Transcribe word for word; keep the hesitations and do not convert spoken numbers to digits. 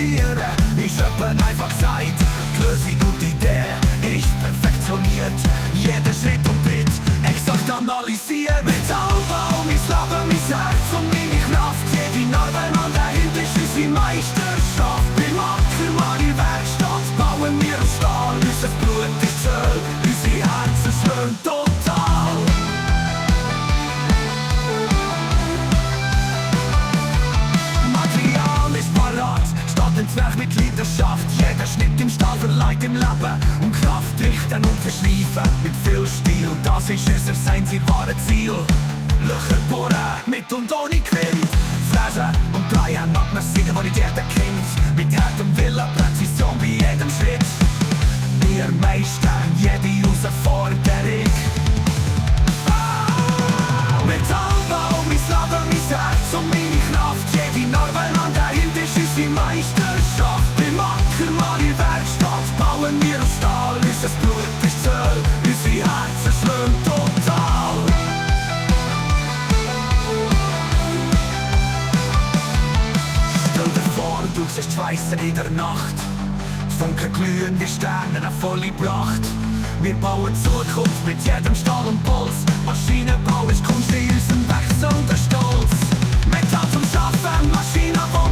verlieren. Ich hab einfach gesagt, die Lösung und die Idee ist perfektioniert. Jeder Schritt und Bit exakt analysiert. Mit Alba und mein Leben, mein Herz und meine Kraft. Jede Narbe an der Hütte ist unsere Meisterschaft. Beim Acker, meine Werkstatt, bauen wir aus Stahl. Unser Blut ist Öl, unsere Herzen schwören total. Material ist parat, statt ins Werk mit Leidenschaft. Jeder Schnitt im Stahl verleiht im Leben und Kraft richten und verschleifen mit viel Stil. Das ist unser einzig wahres Ziel. Löcher bohren, mit und ohne Quint. Fräsen und drehen, mag man sehen, wo nicht jeder kennt. Mit hartem Willen, Präzision bei jedem Schritt. Wir meistern jede Herausforderung. Ah, mit Alba und mein Leben, mein Herz und meine Kraft. Jede Narbe an der Hütte ist unsere Meisterschaft. Beim Acker, meine Werkstatt, bauen wir aus Stahl. Unser Blut ist Öl, unsere Herzen schlagen total. Stell dir vor, du siehst Schweissen in der Nacht. Funken glühen wie Sterne, eine volle Pracht. Wir bauen Zukunft mit jedem Stahl und Puls. Maschinenbau ist Kunst in unserem wechselnden Stolz. Metall zum Schaffen, Maschinen,